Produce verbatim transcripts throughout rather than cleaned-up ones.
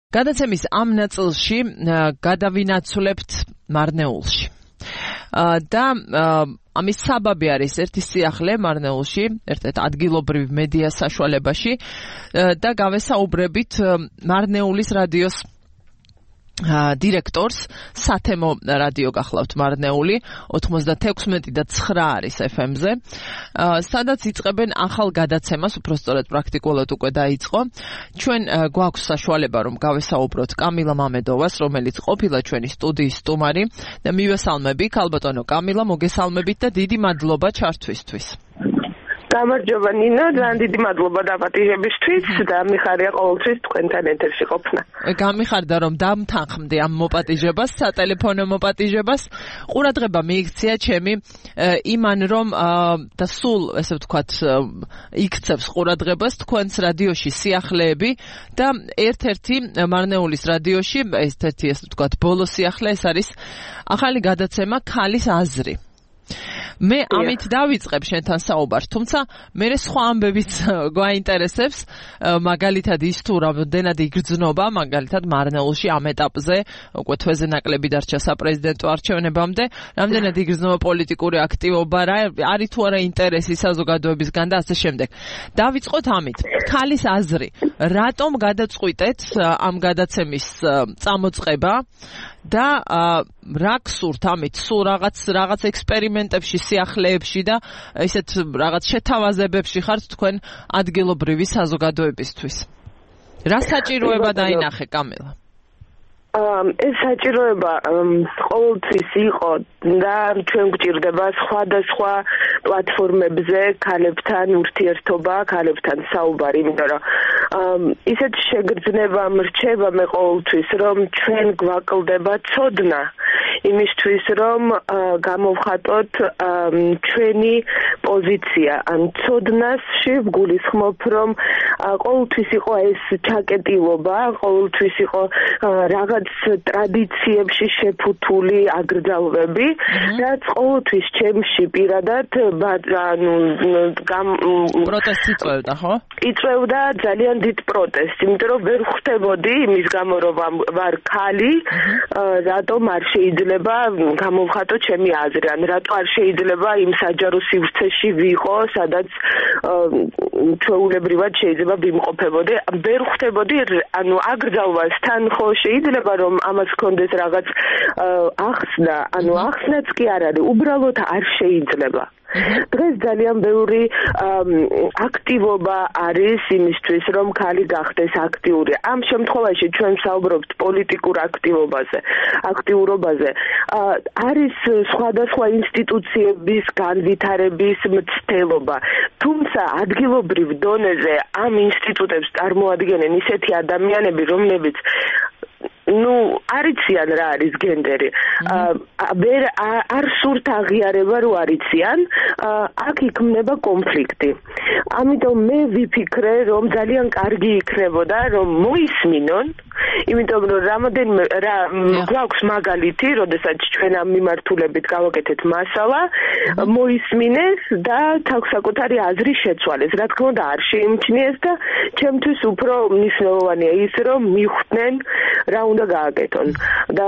გადაცემის ამ ნაწილში გადავინაცვლებთ მარნეულში. და ამის საბაბი არის ერთი სიახლე მარნეულში, ერთ-ერთ ადგილობრივ მედია საშუალებაში და გავესაუბრებით მარნეულის რადიოს დირექტორს, სათემო რადიო გახლავთ მარნეული, ოთხმოცდათექვსმეტი და ცხრა არის ეფ ემ-ზე, სადაც იწყებენ ახალ გადაცემას, უпростоრად პრაქტიკულად უკვე დაიწყო. ჩვენ გვაქვს საშუალება, რომ გავესაუბროთ კამილა მამედოვას, რომელიც ყოფილა ჩვენი სტუდიის სტუმარი და მივესალმები, ქალბატონო კამილა, მოგესალმებით და დიდი მადლობა ჩართვისთვის. გამარჯობა ნინო, ძალიან დიდი მადლობა დაპატიჟებისთვის და მიხარია ყოველთვის თქვენთან ეთერში ყოფნა. გამიხარდა რომ დამთანხმდი ამ მოპატიჟებას, სატელეფონო მოპატიჟებას. ყურადღება მიიქცია ჩემი იმან რომ და სულ ესე ვთქვათ იქცევს ყურადღებას თქვენს რადიოში სიახლეები და ერთ-ერთი მარნეულის რადიოში, ერთ-ერთი ესე ვთქვათ ბოლო სიახლე ეს არის ახალი გადაცემა ქალის აზრი. მე ამით დავიწყებ შენთან საუბარს, თუმცა მე სხვა ამბებიც გვაინტერესებს, მაგალითად ის თუ რამდენად იგრძნობა, მაგალითად მარნეულში ამ ეტაპზე, უკვე თვეზე ნაკლები დარჩა საპრეზიდენტო არჩევნებამდე, რამდენად იგრძნობა პოლიტიკური აქტივობა, რა არის თუ არა ინტერესი საზოგადოებისგან და ასე შემდეგ. დავიწყოთ ამით. ქალის აზრი. რატომ გადაწყვიტეთ ამ გადაცემის წამოწყება? და რა გსურთ ამით, სულ რაღაც რაღაც ექსპერიმენტებში, სიახლეებში და ისეთ რაღაც შეთავაზებებში ხართ თქვენ ადგილობრივი საზოგადოებისთვის. რა საჭიროება დაინახე კამილა? ეს საჭიროება ყოველთვის იყო და ჩვენ გვჭირდება სხვადასხვა პლატფორმებზე ქალებთან ურთიერთობა, ქალებთან საუბარი, იმიტომ რომ ისეთ შეგრძნება მრჩება მე ყოველთვის, რომ ჩვენ გვაკლდება ცოდნა იმისთვის, რომ გამოვხატოთ ჩვენი პოზიცია. ან ცოდნაში ვგულისხმობ, რომ ყოველთვის იყო ეს ჩაკეტილობა, ყოველთვის იყო რაღაც ტრადიციებში შეფუთული აკრძალვები, რაც ყოველთვის ჩემში პირადად ანუ პროტესტი იწვევდა, ხო? იწვევდა ძალიან დიდ პროტესტს, იმიტომ რომ ვერ ხვდებოდი იმის გამო, რომ ვარ ქალი, რატომ არ შეიძლება გამოვხატო ჩემი აზრი, ან რატო არ შეიძლება იმ საჯარო სივრცეში ვიყო, სადაც ჩვეულებრივად შეიძლება ვიმყოფებოდი, ვერ ხვდებოდი, ანუ აკრძალვასთან ხო შეიძლება რომ ამას კონდეს რაღაც ახსნა, ანუ ახსნაც კი არ არის, უბრალოდ არ შეიძლება. დღეს ძალიან ბევრი აქტივობა არის იმისთვის, რომ ქალი გახდეს აქტიური. ამ შემთხვევაში ჩვენ ვსაუბრობთ პოლიტიკურ აქტივობაზე, აქტიურობაზე. არის სხვადასხვა ინსტიტუციების განვითარების მცდელობა. თუმცა ადგილობრივ დონეზე ამ ინსტიტუტებს წარმოადგენენ ისეთი ადამიანები, რომლებიც ну, არიციან რა არის გენდერი. ვერ არ სურთ აღიარება რო არიციან, აქ იქმნება კონფლიქტი. ამიტომ მე ვიფიქრე, რომ ძალიან კარგი იქნებოდა, რომ მოისმინონ, იმიტომ რომ რამოდენიმე რა გვაქვს მაგალითი, როდესაც ჩვენ ამ მიმართულებით გავაკეთეთ მასალა, მოისმინეს და თავსაკუთარი აზრი შეცვალეს. რა თქმა უნდა, არ შეიმჩნიეს და ჩემთვის უფრო მნიშვნელოვანია ის, რომ მიხვდნენ რა უნდა გააკეთონ და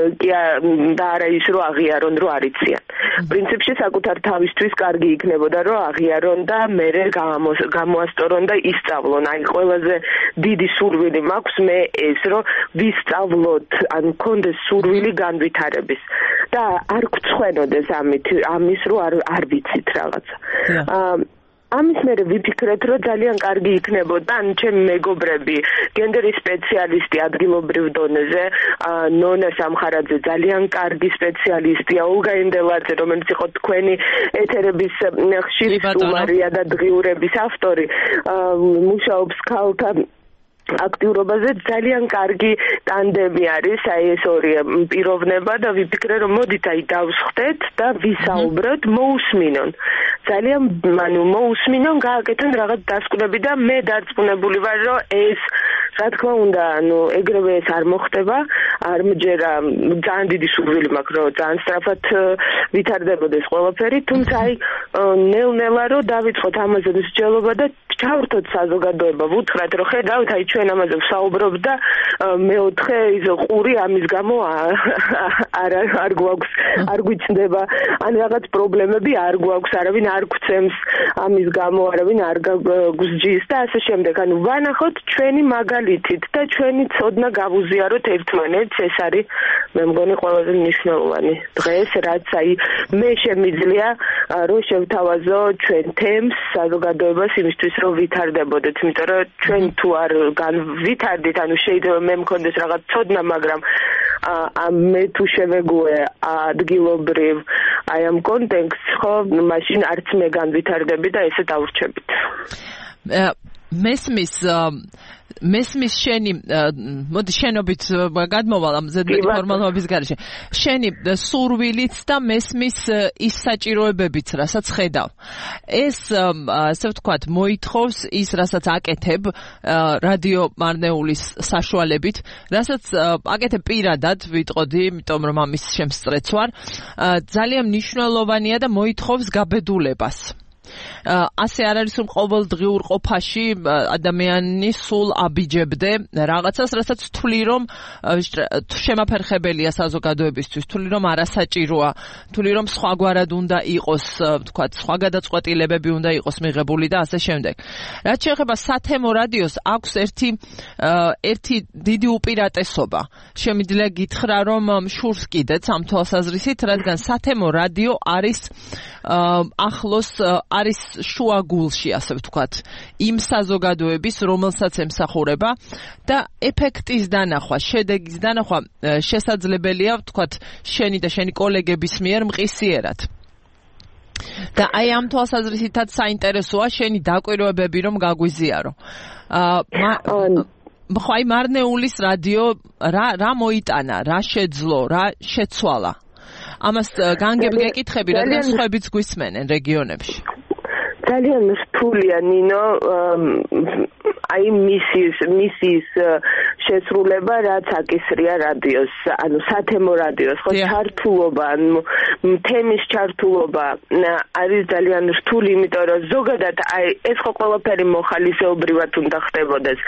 და არა ის რომ აღიარონ რომ არიციან. პრინციპში საკუთარ თავისთვის კარგი იქნებოდა რომ აღიარონ და მერე გამოასწორონ და ისწავლონ. აი ყველაზე დიდი სურვილი მაქვს მე ეს რომ ვისწავლოთ, ან მქონდეს სურვილი განვითარების და არ გვცხვენოდეს ამით ამის რომ არ არ ვიცით რაღაცა. ამის მერე ვიფიქრეთ, რომ ძალიან კარგი იქნებოდა, ან ჩემი მეგობრები, გენდერის სპეციალისტი ადგილობრივ დონეზე, ნონა სამხარაძე ძალიან კარგი სპეციალისტია, ოლგა ენდელაძე, რომელიც იყო თქვენი ეთერების ხშირი სტუმარია და დღიურების ავტორი, მუშაობს ქალთა აქტიურობაზე ძალიან კარგი ტანდემი არის, აი ეს ორი პიროვნება და ვიფიქრე რომ მოდით აი დავსხდეთ და ვისაუბროთ, მოусმინონ. ძალიან ანუ მოусმინონ, გააკეთონ რაღაც დასკვნები და მე დარწმუნებული ვარ რომ ეს რა თქმა უნდა, ანუ ეგრევე ეს არ მოხდება, არ მჯერა, ძალიან დიდი სურვილი მაქვს, რომ ძალიან სწრაფად ვითარდებოდეს ყველაფერი, თუმცა აი ნელ-ნელა რომ დავიწყოთ ამაზე მსჯელობა და ჩავრთოთ საზოგადოება, ვუთხრათ, რომ ხედავთ, აი ჩვენ ამაზე ვსაუბრობთ და მეოთხე ის ყური ამის გამო არ არ გვაქვს, არ გვიჩნდება, ან რაღაც პრობლემები არ გვაქვს, არავინ არ გვცემს ამის გამო, არავინ არ გვსჯის და ასე შემდეგ. ანუ ვანახოთ ჩვენი მაგალითით და ჩვენი ცოდნა გავუზიაროთ ერთმანეთს, ეს არის მე მგონი ყველაზე მნიშვნელოვანი დღეს, რაც აი მე შემიძლია რომ შევთავაზო ჩვენ თემს საზოგადოებას იმისთვის რომ ვითარდებოდეთ, იმიტომ რომ ჩვენ თუ არ ვითარდით, ანუ შეიძლება მე მქონდეს რაღაც ცოდნა, მაგრამ მე თუ შევეგუე ადგილობრივ აი ამ კონტექსტს, ხო, მაშინ არც მე განვითარდები და ესე დავრჩებით. მესმის მესმის შენი მოდი შენობით გადმოვალ ამ ზედმეტი ფორმალობების გარეშე. შენი სურვილიც და მესმის ის საჭიროებებიც, რასაც ხედავ. ეს ასე ვთქვათ, მოითხოვს ის, რასაც აკეთებ რადიო მარნეულის საშუალებით, რასაც აკეთებ პირადად, ვიტყოდი, იმიტომ რომ ამის შემსწრეც ვარ. ძალიან მნიშვნელოვანია და მოითხოვს გაბედულებას. ასე არ არის რომ ყოველდღიურ ყოფაში ადამიანი სულ აბიჯებდე რაღაცას, რასაც თვლი რომ შემაფერხებელია საზოგადოებისთვის, თვლი რომ არასაჭიროა, თვლი რომ სხვაგვარად უნდა იყოს, ვთქვათ, სხვა გადაწყვეტილებები უნდა იყოს მიღებული და ასე შემდეგ. რაც შეეხება სათემო რადიოს, აქვს ერთი ერთი დიდი უპირატესობა. შემიძლია გითხრა რომ შურს კიდეც ამ თვალსაზრისით, რადგან სათემო რადიო არის ახლოს არის შუაგულში, ასე ვთქვათ, იმ საზოგადოების, რომელსაც ემსახურება და ეფექტის დანახვა, შედეგის დანახვა შესაძლებელია, ვთქვათ, შენი და შენი კოლეგების მიერ მყისიერად. და აი ამ თვალსაზრისითაც საინტერესოა შენი დაკვირვებები რომ გაგვიზიარო. ხო, აი მარნეულის რადიო რა რა მოიტანა, რა შეძლო, რა შეცვალა? ამას განგებ გეკითხები, რადგან სხვაებიც გვისმენენ რეგიონებში. ძალიან რთულია, ნინო, აი მისის მისის შესრულება, რაც აკისრია რადიოს, ანუ სათემო რადიოს, ხო, ჩართულობა, ანუ თემის ჩართულობა არის ძალიან რთული, იმიტომ რომ ზოგადად აი ეს ხო ყველაფერი მოხალისეობრივად უნდა ხდებოდეს.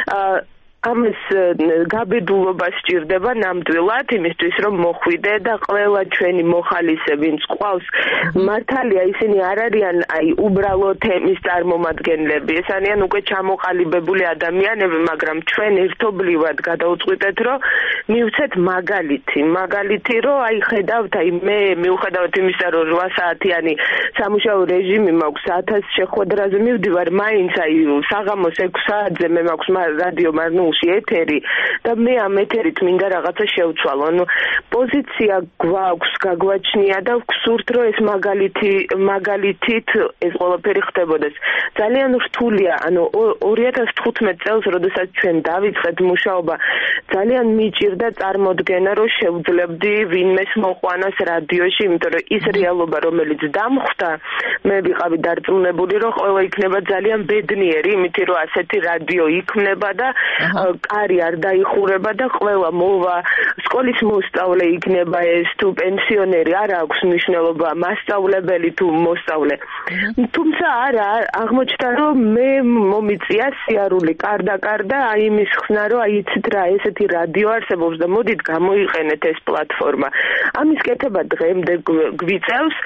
ამის გაბედულობა სჭირდება ნამდვილად იმისთვის რომ მოხვიდე და ყველა ჩვენი მოხალისე ვინც ყავს მართალია ისინი არ არიან აი უბრალო თემის წარმომადგენლები, ეს არიან უკვე ჩამოყალიბებული ადამიანები, მაგრამ ჩვენ ერთობლივად გადავწყვიტეთ რომ მივცეთ მაგალითი მაგალითი რომ აი ხედავთ აი მე მიუხედავად იმისა რომ რვა საათიანი სამუშაო რეჟიმი მაქვს ათას შეხვედრაზე მივდივარ, მაინც აი საღამოს ექვსი საათზე მე მაქვს რადიო მარნეულში ეთერი და მე ამ ეთერით მინდა რაღაცა შევცვალო. ანუ პოზიცია გვაქვს, გაგვაჩნია და ვგსურთ რომ ეს მაგალითი მაგალითით ეს ყველაფერი ხდებოდეს. ძალიან რთულია, ანუ ორი ათას თხუთმეტ წელს, როდესაც ჩვენ დავიწყეთ მუშაობა, ძალიან მიჭირდა წარმოდგენა, რომ შევძლებდი ვინმეს მოყვანას რადიოში, იმიტომ რომ ის რეალობა, რომელიც დამხვდა, მე ვიყავი დარწმუნებული, რომ ყველა იქნება ძალიან ბედნიერი, იმით რომ ასეთი რადიო იქმნება და კარი არ დაიხურება და ყველა მოვა, სკოლის მოსწავლე იქნება ეს თუ პენსიონერი, არ აქვს მნიშვნელობა, მასწავლებელი თუ მოსწავლე. თუმცა არა, აღმოჩნდა რომ მე მომიწია სიარული კარდა-კარდა აი იმის ხსნა, რომ აი იცით რა, ესეთი რადიო არსებობს და მოდით გამოიყენეთ ეს პლატფორმა. ამის კეთება დღემდე გვიწევს,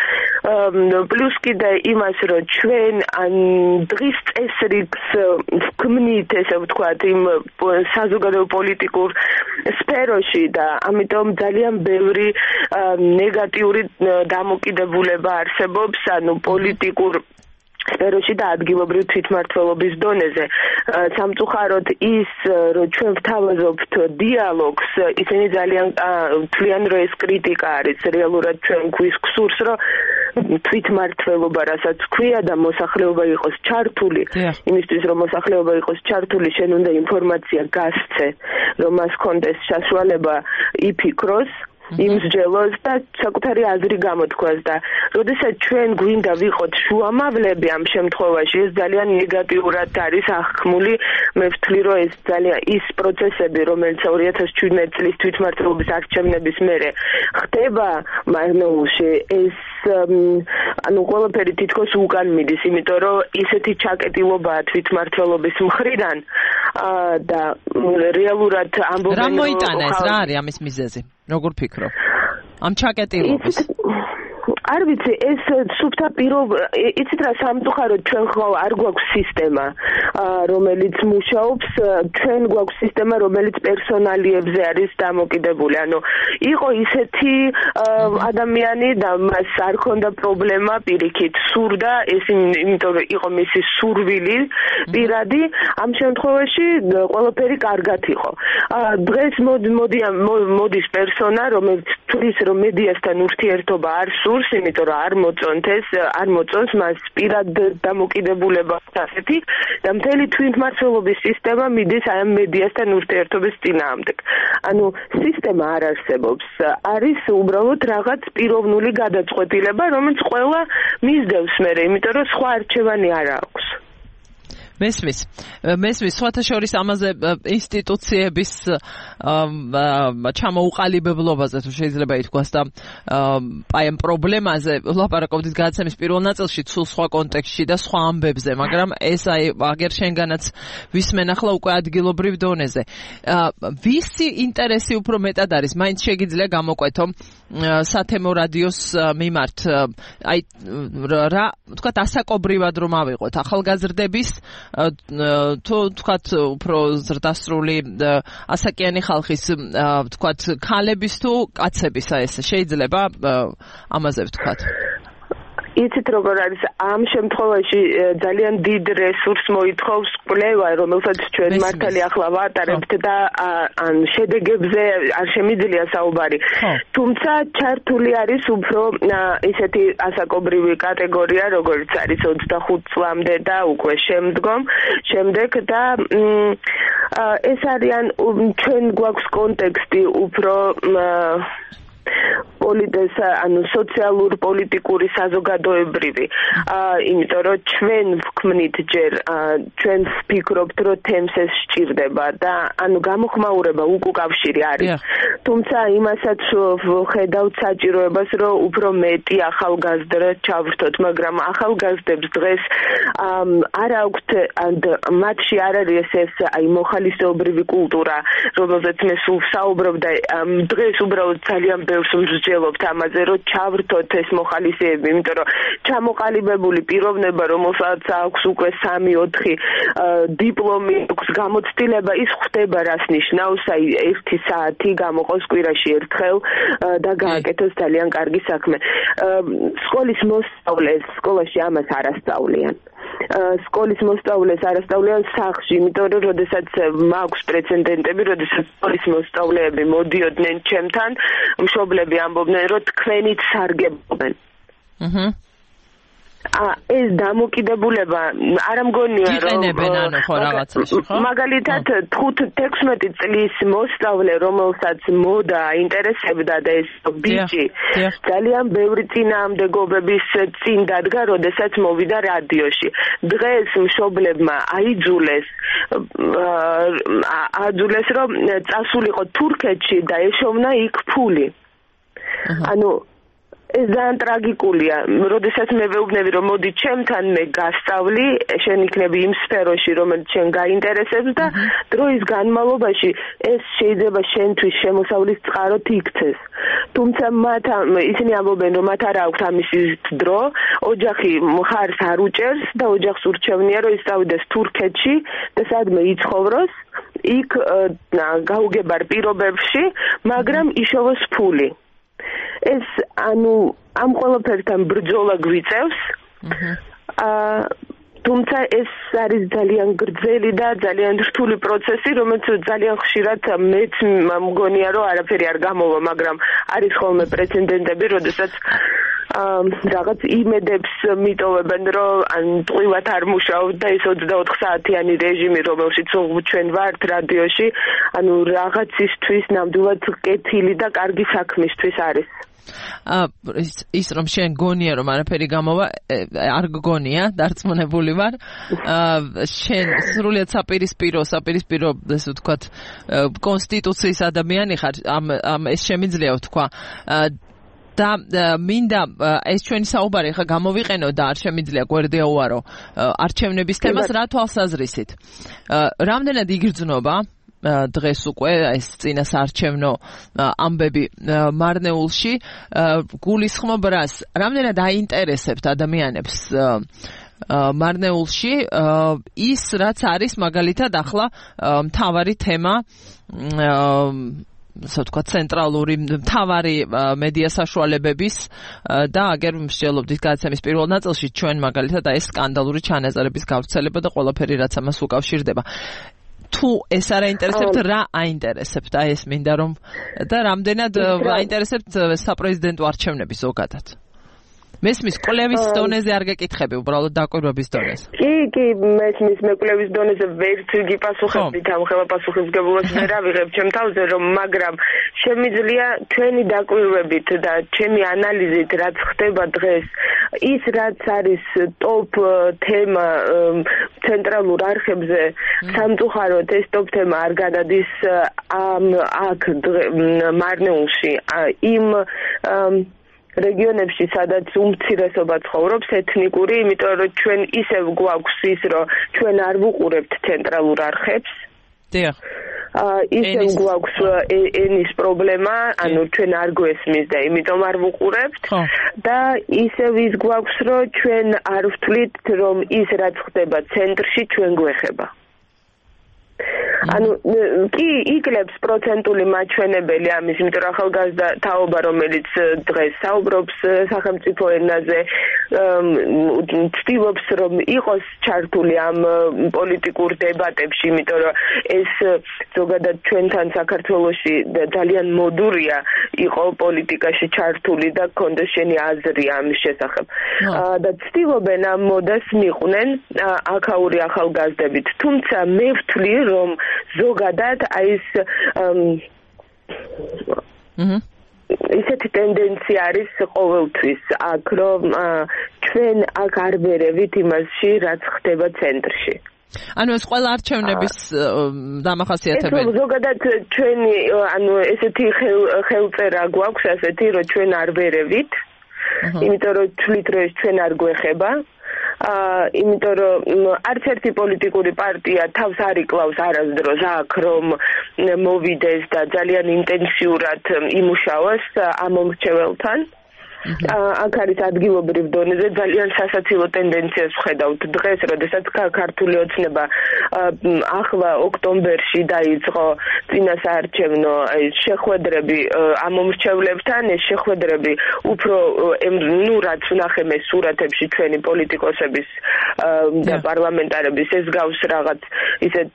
პლუს კიდე იმას, რომ ჩვენ დღის წესრიგს ვქმნით, ესე ვთქვათ, იმ საზოგადოებრივ პოლიტიკურ სფეროში და ამიტომ ძალიან ბევრი ნეგატიური დამოკიდებულება არსებობს, ანუ პოლიტიკურ სფეროში და ადგილობრივ თვითმმართველობის დონეზე. სამწუხაროდ ის, რომ ჩვენ ვთავაზობთ დიალოგს, ისინი ძალიან თვლიან, რომ ეს კრიტიკა არის. რეალურად ჩვენ გვისურს, რომ თვითმმართველობა, რასაც ქვია და მოსახლეობა იყოს ჩართული, იმისთვის რომ მოსახლეობა იყოს ჩართული, შენ უნდა ინფორმაცია გასცე, რომ მას კონდეს საშუალება იფიქროს იმსჯელოს და საკუთარი აზრი გამოთქვას და როდესაც ჩვენ გვინდა ვიყოთ შუამავლები ამ შემთხვევაში ეს ძალიან ნეგატიურად არის აღქმული მე ვთვლი რომ ეს ძალიან ის პროცესები რომელიც ორი ათას ჩვიდმეტი წლის თვითმმართველობის არჩევნების მერე ხდება მარნეულში ეს ანუ ყველაფერი თითქოს უკან მიდის იმიტომ რომ ისეთი ჩაკეტილობაა თვითმმართველობის მხრიდან და რეალურად ამბობენ რა მოიტანა ეს რა არის ამის მიზეზი როგორ ფიქრობ ამ ჩაკეტილობის არ ვიცი ეს სუფთა პირობ იცით რა სამწუხაროდ ჩვენ ხო არ გვაქვს სისტემა რომელიც მუშაობს ჩვენ გვაქვს სისტემა რომელიც პერსონალიებზე არის დამოკიდებული ანუ იყო ისეთი ადამიანი და მას არ ქონდა პრობლემა პირიქით სურდა ეს იმიტომ რომ იყო მისი სურვილი პირადი ამ შემთხვევაში ყველაფერი კარგად იყო დღეს მოდი მოდის პერსონა რომელიც თulis რომ მედიასთან ურთიერთობა არ სურს იმიტომ რომ არ მოწონთ ეს არ მოწონს მას პირად დამოკიდებულება ასეთი და მთელი თვითმმართველობის სისტემა მიდის აი ამ მედიასთან ურთიერთობის წინააღმდეგ. ანუ სისტემა არ არსებობს. არის უბრალოდ რაღაც პიროვნული გადაწყვეტილება, რომელიც ყველა მისდევს მერე, იმიტომ რომ სხვა არჩევანი არ აქვს. მესმის მესმის სხვათა შორის ამაზე ინსტიტუციების ჩამოუყალიბებლობაზე თუ შეიძლება ითქვას და აი ამ პრობლემაზე ვლაპარაკობდით გადაცემის პირველ ნაწილში თუ სხვა კონტექსტში და სხვა ამბებზე მაგრამ ეს აი აგერ შენგანაც ვისმენ ახლა უკვე ადგილობრივ დონეზე ვისი ინტერესი უფრო მეტად არის მაინც შეგიძლია გამოკვეთო სათემო რადიოს მიმართ აი რა თქვა ასაკობრივად რომ ავიღოთ ახალგაზრდების თუ თქვათ უფრო ზრდასრული ასაკიანი ხალხის თქვათ ქალების თუ კაცებისა ეს შეიძლება ამაზე ვთქვათ იცით როგორ არის ამ შემთხვევაში ძალიან დიდ რესურს მოითხოვს კვლევა რომელსაც ჩვენ მართალი ახლა ვატარებთ და ან შედეგებზე არ შემიძლია საუბარი თუმცა ჩართული არის უფრო ისეთი ასაკობრივი კატეგორია როგორც არის ოცდახუთ წლამდე და უკვე შემდგომ შემდეგ და ეს არიან ჩვენ გვაქვს კონტექსტი უფრო პოლიტეს ანუ სოციალურ პოლიტიკური საზოგადოებრივი იმიტომ რომ ჩვენ ვქმნით ჯერ ჩვენ ვფიქრობთ რომ თემს ეს სჭირდება და ანუ გამოხმაურება უკავშირი არის თუმცა იმასაც ხედავთ საჭიროებას რომ უფრო მეტი ახალგაზრდა ჩავრთოთ მაგრამ ახალგაზრდებს დღეს არ აქვთ მათში არ არის ეს აი მოხალისეობრივი კულტურა რომელზეც მე სულ ვსაუბრობ და დღეს უბრალოდ ძალიან ბევრს მსჯელობთ ამაზე რომ ჩავრთოთ ეს მოხალისეები იმიტომ რომ ჩამოყალიბებული პიროვნება რომელსაც აქვს უკვე სამი ოთხი დიპლომი აქვს გამოცდილება ის ხდება რას ნიშნავს აი ერთი საათი გამოყოს კვირაში ერთხელ და გააკეთოს ძალიან კარგი საქმე სკოლის მოსწავლეს სკოლაში ამას არ ასწავლიან სკოლის მოსწავლეს არასწავლიან სახლში, იმიტომ რომ როდესაც მაქვს პრეცედენტები, როდესაც სკოლის მოსწავლეები მოდიოდნენ ჩემთან, მშობლები ამბობდნენ, რომ თქვენით სარგებლობენ. აჰა. ეს დამოკიდებულება არ ამგონია რომ იყენებენ ანუ ხო რაღაცაში ხო მაგალითად ხუთ-თექვსმეტი წლის მოსწავლე რომელსაც მოდა აინტერესებდა და ეს ბიჭი ძალიან ბევრი წინააღმდეგობების წინ დადგა როდესაც მოვიდა რადიოში დღეს მშობლებმა აიძულეს აიძულეს რომ წასულიყო თურქეთში და ეშოვნა იქ ფული ანუ ეს ძალიან ტრაგიკულია. როდესაც მე ვეუბნები რომ მოდი ჩემთან მე გასწავლი, შენ იქნები იმ სფეროში, რომელიც შენ გაინტერესებს და დროის განმავლობაში ეს შეიძლება შენთვის შემოსავლის წყაროთ იქცეს. თუმცა მათ ისინი ამბობენ რომ მათ არ აქვთ ამის დრო, ოჯახი მხარს არ უჭერს და ოჯახს ურჩევნია რომ ისწავლიდეს თურქეთში და სადმე იცხოვროს, იქ გაუგებარ პირობებში, მაგრამ იშოვოს ფული. ეს ანუ ამ ყველაფერთან ბრძოლა გვიწევს. აა თუმცა ეს არის ძალიან გრძელი და ძალიან რთული პროცესი, რომელიც ძალიან ხშირად მეც მგონია რომ არაფერი არ გამოვა, მაგრამ არის ხოლმე პრეცედენტები, როდესაც რაღაც იმედებს მიტოვებენ, რომ ან ტყუილად არ მუშაობთ და ეს ოცდაოთხ საათიანი რეჟიმი, რომელშიც ჩვენ ვართ რადიოში, ანუ რაღაცისთვის ნამდვილად კეთილი და კარგი საქმისთვის არის. ის რომ შენ გონია რომ არაფერი გამოვა, არ გგონია, დარწმუნებული ვარ. შენ სრულიად საპირისპირო, საპირისპირო, ესე ვთქვათ, კონსტიტუციის ადამიანი ხარ, ამ ეს შემიძლია ვთქვა. და მინდა ეს ჩვენი საუბარი ხა გამოვიყენო და არ შემიძლია გვერდია უარო არჩევნების თემას რა თვალსაზრისით. რამდენად იგრძნობა დღეს უკვე ეს წინასაარჩევნო ამბები მარნეულში გულისხმობ რას, რამდენად აინტერესებთ ადამიანებს მარნეულში ის რაც არის მაგალითად ახლა მთავარი თემა, ასე ვთქვათ, ცენტრალური მთავარი მედია საშუალებების და აგერ მსჯელობდით გადაცემის პირველ ნაწილში ჩვენ მაგალითად ეს სკანდალური ჩანაწერების გავრცელება და ყველაფერი რაც ამას უკავშირდება. თუ ეს არ აინტერესებთ, რა აინტერესებთ? აი ეს მინდა რომ და რამდენად აინტერესებთ საპრეზიდენტო არჩევნები ზოგადად? მესმის კვლევის დონეზე არ გეკითხები, უბრალოდ დაკვირვების დონეზე. კი, კი, მესმის მეკვლევის დონეზე ვერც იგი პასუხებით ამ ხელა პასუხისმგებლობას ვერ ავიღებ ჩემ თავზე, რომ მაგრამ შემიძლია ჩვენი დაკვირვებით და ჩემი ანალიზით რაც ხდება დღეს, ის რაც არის ტოპ თემა ცენტრალურ არხებზე, სამწუხაროდ ეს ტოპ თემა არ გადადის ამ აქ მარნეულში, იმ რეგიონებში, სადაც უმცირესობა ცხოვრობს ეთნიკური, იმიტომ რომ ჩვენ ისევ გვაქვს ის, რომ ჩვენ არ ვუყურებთ ცენტრალურ არხებს. დიახ. ისევ გვაქვს ენის პრობლემა, ანუ ჩვენ არ გვესმის და იმიტომ არ ვუყურებთ და ისევ ის გვაქვს, რომ ჩვენ არ ვთვლით, რომ ის რაც ხდება ცენტრში ჩვენ გვეხება. ანუ კი იკლებს პროცენტული მაჩვენებელი ამის, იმიტომ რომ ახალგაზრდა თაობა, რომელიც დღეს საუბრობს სახელმწიფო ენაზე, ცდილობს რომ იყოს ჩართული ამ პოლიტიკურ დებატებში, იმიტომ რომ ეს ზოგადად ჩვენთან საქართველოში ძალიან მოდურია იყო პოლიტიკაში ჩართული და გქონდეს შენი აზრი ამის შესახებ. და ცდილობენ ამ მოდას მიყვნენ აქაური ახალგაზრდებით, თუმცა მე ვთვლი რომ ზოგადად აი ეს ისეთი ტენდენცია არის ყოველთვის აქ, რომ ჩვენ აქ არ ვერევით იმასში, რაც ხდება ცენტრში. ანუ ეს ყველა არჩევნების დამახასიათებელი. ზოგადად ჩვენი ანუ ესეთი ხელწერა გვაქვს ასეთი, რომ ჩვენ არ ვერევით, იმიტომ რომ თვლით, რომ ეს ჩვენ არ გვეხება. აა იმიტომ რომ არც ერთი პოლიტიკური პარტია თავს არ იკლავს არასდროს აქ რომ მოვიდეს და ძალიან ინტენსიურად იმუშავოს ამ მომრჩეველთან. აქ არის ადგილობრივ დონეზე ძალიან სასაცილო ტენდენციას ვხედავთ დღეს, როდესაც ქართული ოცნება ახლა ოქტომბერში დაიწყო წინასაარჩევნო შეხვედრები ამ მომრჩევლებთან, ეს შეხვედრები უფრო ნუ რაც ვნახე მე სურათებში ჩვენი პოლიტიკოსების და პარლამენტარების, ეს გავს რაღაც ისეთ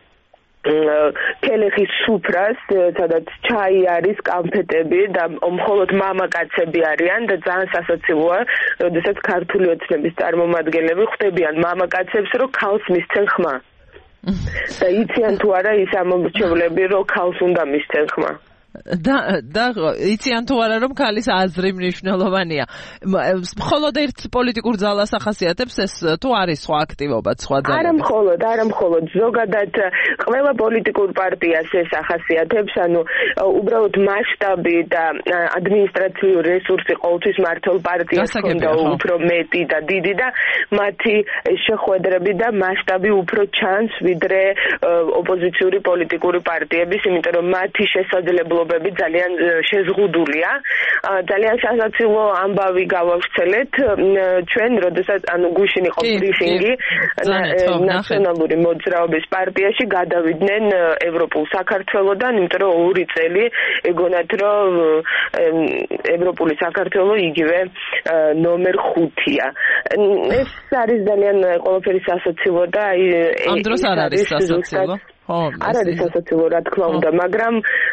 კელეხის სუფრას, სადაც ჩაი არის, კამფეტები და მხოლოდ მამაკაცები არიან და ძალიან სასაცილოა, როდესაც ქართული ოცნების წარმომადგენლები ხვდებიან მამაკაცებს, რომ ქალს მისცენ ხმა. და იციან თუ არა ის ამომრჩევლები, რომ ქალს უნდა მისცენ ხმა. და და იციან თუ არა რომ ქალის აზრი მნიშვნელოვანია. მხოლოდ ერთ პოლიტიკურ ძალას ახასიათებს ეს თუ არის სხვა აქტივობა, სხვა ძალები? არა მხოლოდ, არა მხოლოდ, ზოგადად ყველა პოლიტიკურ პარტიას ეს ახასიათებს, ანუ უბრალოდ მასშტაბი და ადმინისტრაციული რესურსი ყოველთვის მართლ პარტიას ჰქონდა უფრო მეტი და დიდი და მათი შეხვედრები და მასშტაბი უფრო ჩანს ვიდრე ოპოზიციური პოლიტიკური პარტიების, იმიტომ რომ მათი შესაძლებლობა ძალიან შეზღუდულია. ძალიან სასაცილო ამბავი გავავრცელეთ ჩვენ, როდესაც ანუ გუშინ იყო ბრიფინგი ნაციონალური მოძრაობის პარტიაში, გადავიდნენ ევროპულ საქართველოდან, იმიტომ რომ ორი წელი ეგონათ რომ ევროპული საქართველო იგივე ნომერ ხუთია. ეს არის ძალიან ყველაფერი სასაცილო და აი ამ დროს არ არის სასაცილო. არ არის სასაცილო, რა თქმა უნდა, მაგრამ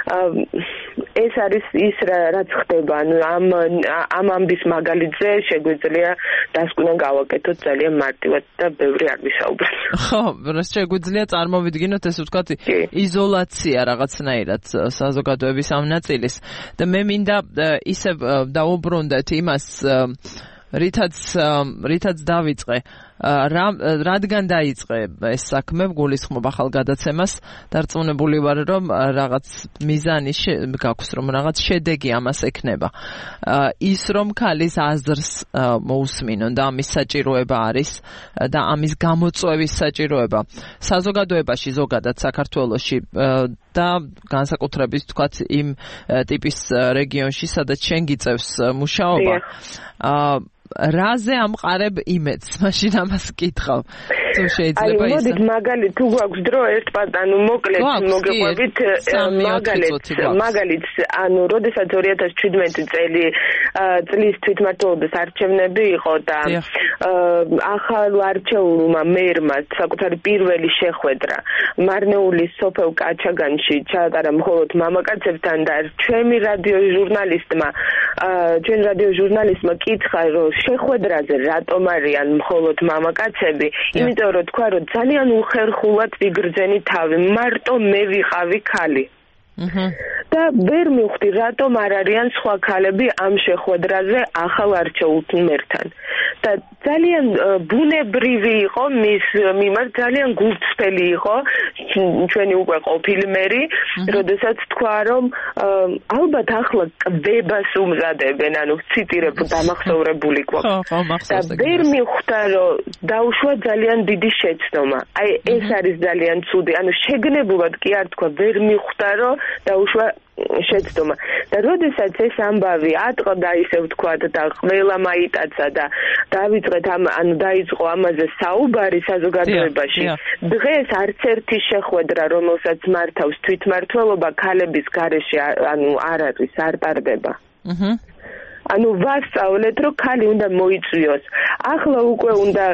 ეს არის ის რაც ხდება, ანუ ამ ამ ამბის მაგალითზე შეგვიძლია დასკვნა გავაკეთოთ ძალიან მარტივად და ბევრი არ ვისაუბროთ. ხო, შეგვიძლია წარმოვიდგინოთ ესე ვთქვათ იზოლაცია რაღაცნაირად საზოგადოების ამ ნაწილის და მე მინდა ისე დაუბრუნდეთ იმას რითაც რითაც დავიწყე რა რადგან დაიწყე ეს საქმე გულისხმობ ახალ გადაცემას დარწმუნებული ვარ რომ რაღაც მიზანი გაქვს რომ რაღაც შედეგი ამას ექნება ის რომ ქალის აზრს მოусმინონ და ამის საჭიროება არის და ამის გამოწვევის საჭიროება საზოგადოებაში ზოგადად საქართველოში და განსაკუთრებით თქვათ იმ ტიპის რეგიონში სადაც შენ გიწევს მუშაობა რაზე ამყარებ იმედს, მაშინ ამას კითხავ. თუ შეიძლება ის. აი, მოდით მაგალითად თუ გვაქვს დრო ერთ პატანო მოკლედ მოგეყვებით მაგალითად მაგალითად ანუ როდესაც ორი ათას შვიდმეტი წელი წლის თვითმმართველობის არჩევნები იყო და ახალ არჩეულმა მერმა საკუთარი პირველი შეხვედრა მარნეულის სოფელ კაჩაგანში ჩაატარა მხოლოდ მამაკაცებთან და ჩვენი რადიო ჟურნალისტმა ჩვენ რადიო ჟურნალისტმა კითხა რომ შეხვედრაზე რატომ არიან მხოლოდ მამაკაცები იმიტომ რომ თქვა რომ ძალიან უხერხულად ვიგრძენი თავი მარტო მე ვიყავი ქალი და ვერ მივხვდი რატომ არ არიან სხვა ქალები ამ შეხვედრაზე ახალ არჩეულთან და ძალიან ბუნებრივი იყო მის მიმართ ძალიან გულწრფელი იყო ჩვენი უკვე ყოფილი მერი როდესაც თქვა რომ ალბათ ახლა კვებას უმზადებენ ანუ ციტირებ დამახსოვრებული გვაქვს და ვერ მივხვდა რომ დაუშვა ძალიან დიდი შეცდომა აი ეს არის ძალიან ცუდი ანუ შეგნებულად კი არ თქვა ვერ მივხვდა რომ დაუშვა შეცდომა და როდესაც ეს ამბავი ატყდა ისე ვთქვათ და ყველა მაიტაცა და დავიწყეთ ამ ანუ დაიწყო ამაზე საუბარი საზოგადოებაში დღეს არც ერთი შეხვედრა რომელსაც მართავს თვითმმართველობა ქალების გარეშე ანუ არ არის არ ტარდება აჰა ანუ ვასწავლეთ რომ ქალი უნდა მოიწვიოს ახლა უკვე უნდა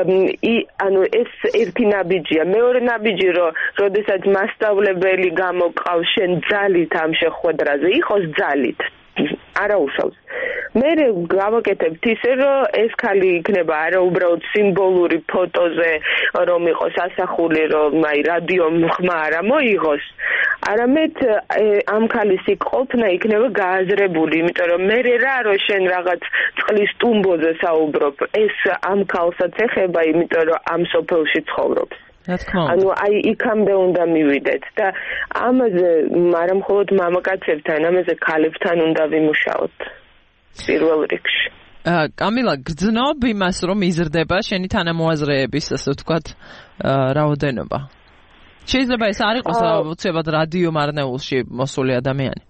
ანუ ეს ერთი ნაბიჯია მეორე ნაბიჯი რომ როდესაც მასწავლებელი გამოყავს შენ ძალით ამ შეხვედრაზე იყოს ძალით არა უშავს მე გავაკეთებთ ისე რომ ეს ქალი იქნება არა უბრალოდ სიმბოლური ფოტოზე რომ იყოს ასახული რომ აი რადიო ხმა არა მოიღოს არამედ ამ ქალის იქ ყოფნა იქნება გააზრებული იმიტომ რომ მე რა რომ შენ რაღაც წყლის ტუმბოზე საუბრობ ეს ამ ქალსაც ეხება იმიტომ რომ ამ სოფელში ცხოვრობს ანუ აი იქამდე უნდა მივიდეთ და ამაზე არა მხოლოდ მამაკაცებთან ამაზე ქალებთან უნდა ვიმუშაოთ პირველ რიგში კამილა გრძნობ იმას რომ იზრდება შენი თანამოაზრეების ასე ვთქვათ რაოდენობა შეიძლება ეს არ იყოს უცებად რადიო მარნეულში მოსული ადამიანი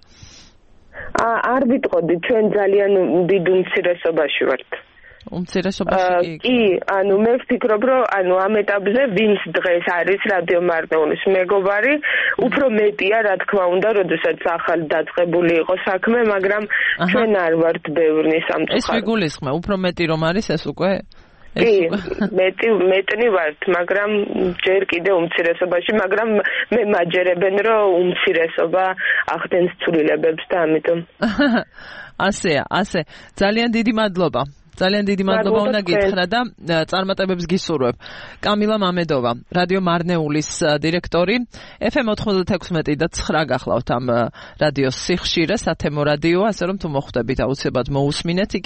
არ ვიტყოდი ჩვენ ძალიან დიდ უმცირესობაში ვართ უმცირესობაში კი ანუ მე ვფიქრობ რომ ანუ ამ ეტაპზე ვინც დღეს არის რადიო მარნეულის მეგობარი უფრო მეტია რა თქმა უნდა როდესაც ახალ დაწყებული იყო საქმე მაგრამ ჩვენ არ ვართ ბევრი სამწუხაროდ ეს ვიგულისხმე უფრო მეტი რომ არის ეს უკვე კი მეტი მეტნი ვართ მაგრამ ჯერ კიდე უმცირესობაში მაგრამ მე მაჯერებენ რომ უმცირესობა ახდენს ცვლილებებს და ამიტომ ასეა ასე ძალიან დიდი მადლობა ძალიან დიდი მადლობა უნდა გითხრა და წარმატებებს გისურვებ. კამილა მამედოვა, რადიო მარნეულის დირექტორი, ეფ ემ ოთხმოცდაათი და ცხრა გახლავთ ამ რადიოს სიხშირე, სათემო რადიო, ასე რომ თუ მოხვდებით აუცილებლად მოусმინეთ იქ